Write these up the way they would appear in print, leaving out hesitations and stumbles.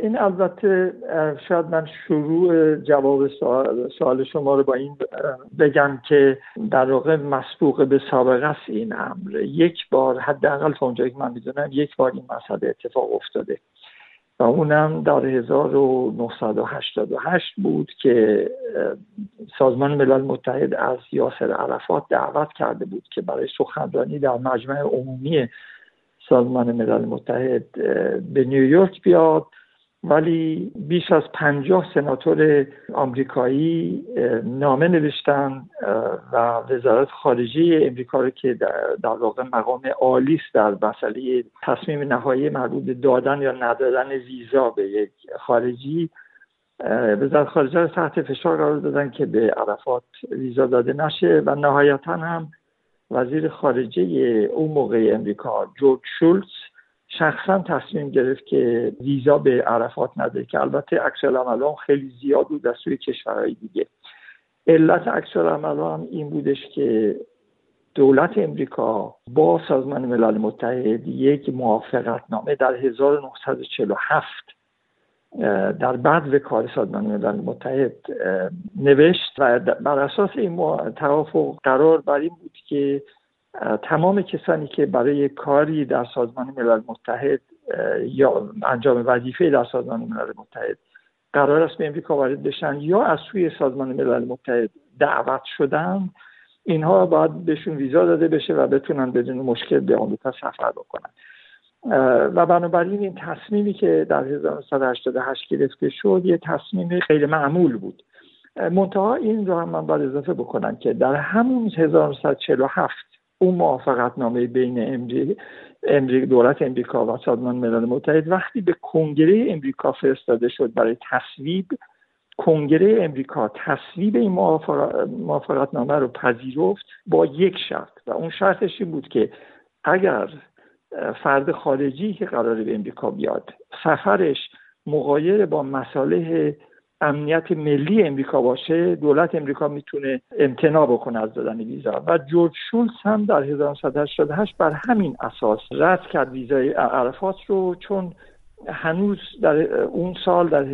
این البته شاید من شروع جواب سوال شما رو با این بگم که در واقع مسبوق به سابقه است این امر. یک بار حداقل تا اونجایی که من میدونم یک بار این مسئله اتفاق افتاده و اونم در 1988 بود که سازمان ملل متحد از یاسر عرفات دعوت کرده بود که برای سخنرانی در مجمع عمومی سازمان ملل متحد به نیویورک بیاد، ولی بیش از 50 سناتور آمریکایی نامه نوشتن و وزارت خارجه امریکا رو که در واقع مقام عالی است در مسئله تصمیم نهایی مربوط به دادن یا ندادن ویزا به یک خارجی، وزارت خارجه رو تحت فشار قرار دادن که به عرفات ویزا داده نشه و نهایتاً هم وزیر خارجه اون موقع امریکا جورج شولتز شخصا تصمیم گرفت که ویزا به عرفات نده که البته عکس‌العمل هم خیلی زیاد بود از سوی کشورهای دیگه. علت عکس‌العمل هم این بودش که دولت امریکا با سازمان ملل متحد یک موافقتنامه در 1947 در بعد کار سازمان ملل متحد نوشت و بر اساس این توافق قرار بر این بود که تمام کسانی که برای کاری در سازمان ملل متحد یا انجام وظیفه در سازمان ملل متحد قرار است به امریکا وارد بشن یا از سوی سازمان ملل متحد دعوت شدن، اینها باید بهشون ویزا داده بشه و بتونن بدون مشکل به آمریکا سفر بکنن. و بنابراین این تصمیمی که در 1988 گرفته شد یه تصمیم خیلی معمول بود. منتها این رو هم من باید اضافه بکنم که در همون 1947 اون موافقتنامه بین دولت امریکا و سازمان ملل متحد وقتی به کنگره امریکا فرستاده شد برای تصویب، کنگره امریکا تصویب این موافقتنامه رو پذیرفت با یک شرط و اون شرطش این بود که اگر فرد خارجی که قراره به امریکا بیاد سفرش مغایر با مصالح امنیت ملی امریکا باشه، دولت امریکا میتونه امتناع بکنه از دادن ویزا. و جورج شولتز هم در 1988 بر همین اساس رد کرد ویزای عرفات رو، چون هنوز در اون سال در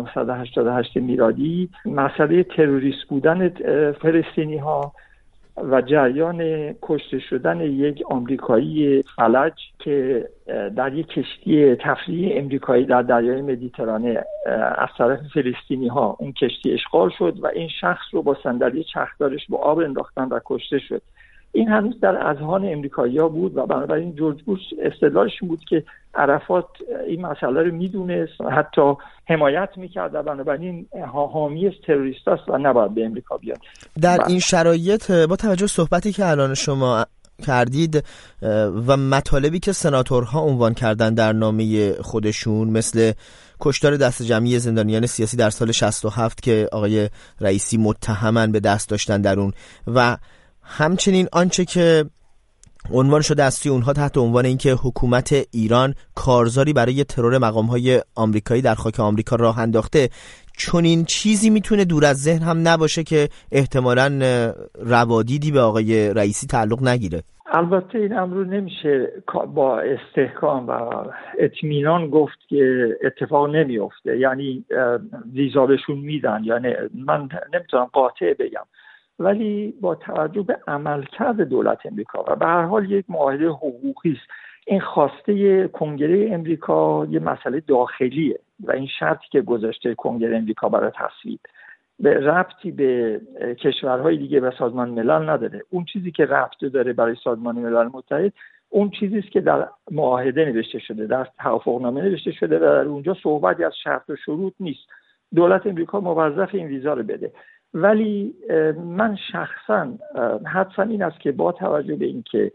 1988 میلادی مسئله تروریست بودن فلسطینی ها و جریان کشته شدن یک آمریکایی فلج که در یک کشتی تفریحی امریکایی در دریای مدیترانه از طرف فلسطینی ها اون کشتی اشغال شد و این شخص رو با صندلی چرخدارش با آب انداختن و کشته شد. این هنوز در اذهان امریکایی‌ها بود و بنابراین جورج بوش استدلالش بود که عرفات این مسئله رو میدونست، حتی حمایت میکرد و بنابراین حامی تروریستاست و نباید به امریکا بیاد. در این شرایط با توجه به صحبتی که الان شما کردید و مطالبی که سناتورها عنوان کردن در نامه خودشون، مثل کشتار دست جمعی زندانیان سیاسی در سال 67 که آقای رئیسی متهمن به دست داشتن در اون، و همچنین آنچه که عنوان شده از سوی اونها تحت عنوان اینکه حکومت ایران کارزاری برای ترور مقام‌های آمریکایی در خاک آمریکا راه انداخته، چون این چیزی میتونه دور از ذهن هم نباشه که احتمالاً روادیدی به آقای رئیسی تعلق نگیره. البته این امر رو نمیشه با استحکام و اطمینان گفت که اتفاق نمیفته، یعنی ویزا بهشون میدن، یعنی من نمیتونم قاطع بگم، ولی با توجه به عملکرد دولت امریکا و به هر حال یک معاهده حقوقی است، این خواسته کنگره امریکا یه مسئله داخلیه و این شرطی که گذاشته کنگره امریکا برای تصویب به ربطی به کشورهای دیگه و سازمان ملل نداره. اون چیزی که ربط داره برای سازمان ملل متحد اون چیزی است که در معاهده نوشته شده، در توافقنامه نوشته شده و در اونجا صحبتی از شرط و شروط نیست. دولت امریکا موظف این ویزا رو بده. ولی من شخصا حدسم این است که با توجه به اینکه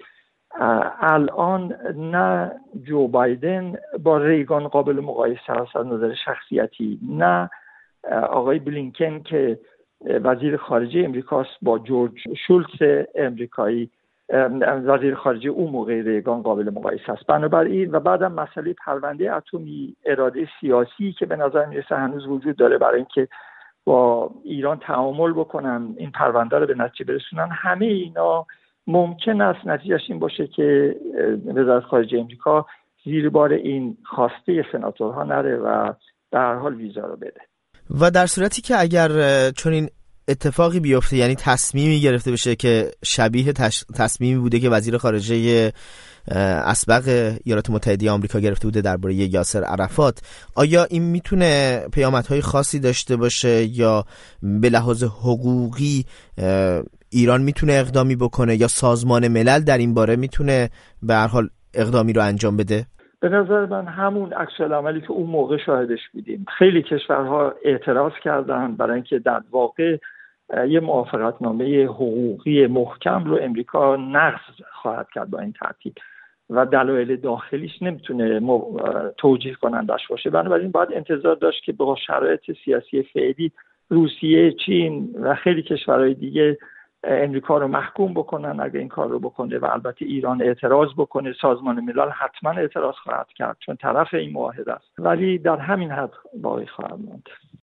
الان نه جو بایدن با ریگان قابل مقایسه است از نظر شخصیتی، نه آقای بلینکن که وزیر خارجه امریکاست با جورج شولتز امریکایی وزیر خارجه اون موقع ریگان قابل مقایسه است. بنابراین و بعدم مسئله پرونده اتمی، اراده سیاسی که به نظر میرسه هنوز وجود داره برای اینکه با ایران تعامل بکنن، این پرونده رو به نتیجه برسونن، همه اینا ممکن است نتیجهش این باشه که وزارت خارجه امریکا زیر بار این خواسته سناتورها نره و در هر حال ویزا رو بده. و در صورتی که اگر چنین اتفاقی بیفته، یعنی تصمیمی گرفته بشه که شبیه تصمیمی بوده که وزیر خارجه اسبق ایالات متحده آمریکا گرفته بوده درباره یاسر عرفات، آیا این میتونه پیامدهای خاصی داشته باشه یا به لحاظ حقوقی ایران میتونه اقدامی بکنه یا سازمان ملل در این باره میتونه به هر حال اقدامی رو انجام بده؟ به نظر من همون عکس‌العملی که اون موقع شاهدش بودیم. خیلی کشورها اعتراض کردن برای اینکه در واقع یه موافقتنامه حقوقی محکم رو امریکا نقض خواهد کرد با این ترتیب و دلایل داخلیش نمیتونه توجیه کنندش باشه. بنابراین باید انتظار داشت که با شرایط سیاسی فعلی روسیه، چین و خیلی کشورهای دیگه امریکا رو محکوم بکنن اگه این کار رو بکنه و البته ایران اعتراض بکنه. سازمان ملل حتما اعتراض خواهد کرد چون طرف این معاهده است، ولی در همین حد باقی خواهد ماند.